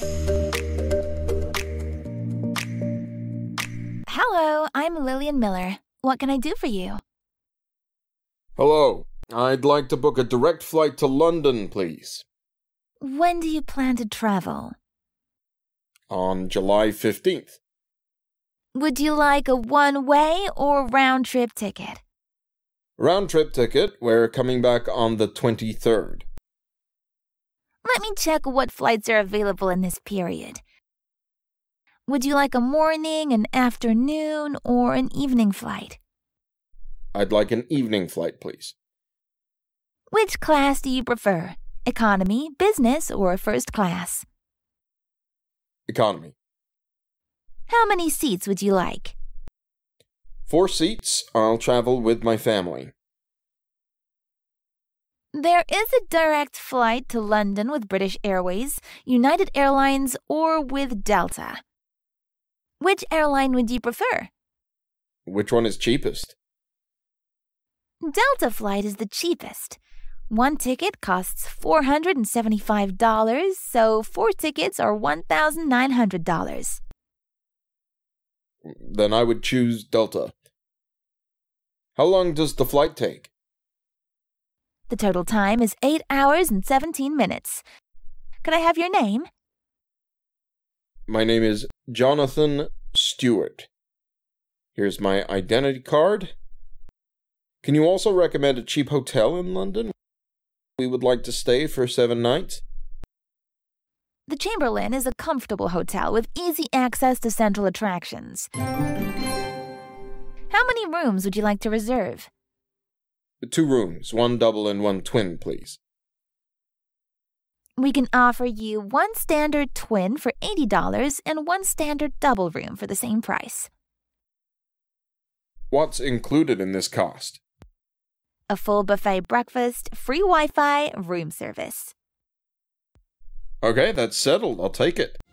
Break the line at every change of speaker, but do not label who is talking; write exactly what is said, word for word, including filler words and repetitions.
Hello, I'm Lillian Miller. What can I do for you?
Hello. I'd like to book a direct flight to London, please.
When do you plan to travel?
On July fifteenth.
Would you like a one-way or round-trip ticket?
Round-trip ticket. We're coming back on the twenty-third.
Let me check what flights are available in this period. Would you like a morning, an afternoon, or an evening flight?
I'd like an evening flight, please.
Which class do you prefer? Economy, business, or first class?
Economy.
How many seats would you like?
Four seats. I'll travel with my family.
There is a direct flight to London with British Airways, United Airlines, or with Delta. Which airline would you prefer?
Which one is cheapest?
Delta flight is the cheapest. One ticket costs four hundred seventy-five dollars, so four tickets are one thousand nine hundred dollars.
Then I would choose Delta. How long does the flight take?
The total time is eight hours and seventeen minutes. Could I have your name?
My name is Jonathan Stewart. Here's my identity card. Can you also recommend a cheap hotel in London? We would like to stay for seven nights.
The Chamberlain is a comfortable hotel with easy access to central attractions. How many rooms would you like to reserve?
Two rooms, one double and one twin, please.
We can offer you one standard twin for eighty dollars and one standard double room for the same price.
What's included in this cost?
A full buffet breakfast, free Wi-Fi, room service.
Okay, that's settled. I'll take it.